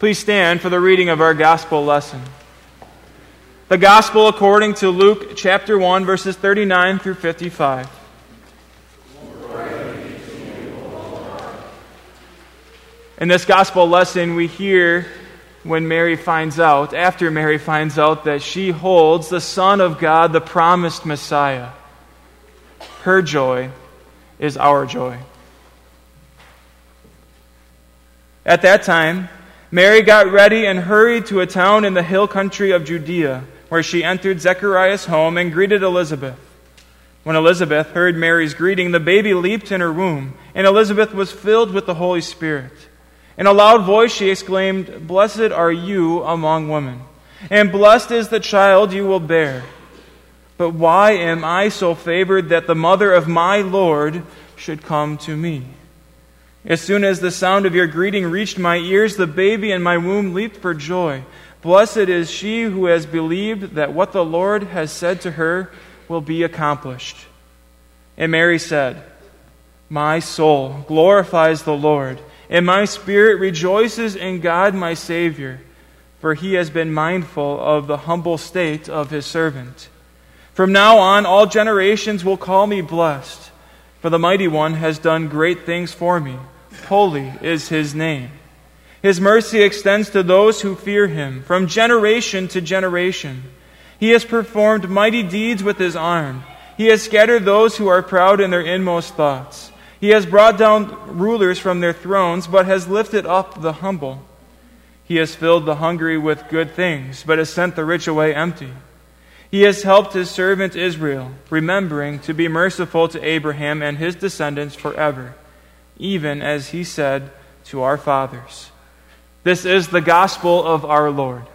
Please stand for the reading of our gospel lesson. The gospel according to Luke chapter 1, verses 39 through 55. In this gospel lesson, we hear after Mary finds out that she holds the Son of God, the promised Messiah. Her joy is our joy. At that time, Mary got ready and hurried to a town in the hill country of Judea, where she entered Zechariah's home and greeted Elizabeth. When Elizabeth heard Mary's greeting, the baby leaped in her womb, and Elizabeth was filled with the Holy Spirit. In a loud voice she exclaimed, "Blessed are you among women, and blessed is the child you will bear. But why am I so favored that the mother of my Lord should come to me? As soon as the sound of your greeting reached my ears, the baby in my womb leaped for joy. Blessed is she who has believed that what the Lord has said to her will be accomplished." And Mary said, "My soul glorifies the Lord, and my spirit rejoices in God my Savior, for he has been mindful of the humble state of his servant. From now on, all generations will call me blessed, for the Mighty One has done great things for me. Holy is his name. His mercy extends to those who fear him, from generation to generation. He has performed mighty deeds with his arm. He has scattered those who are proud in their inmost thoughts. He has brought down rulers from their thrones, but has lifted up the humble. He has filled the hungry with good things, but has sent the rich away empty. He has helped his servant Israel, remembering to be merciful to Abraham and his descendants forever, even as he said to our fathers." This is the gospel of our Lord.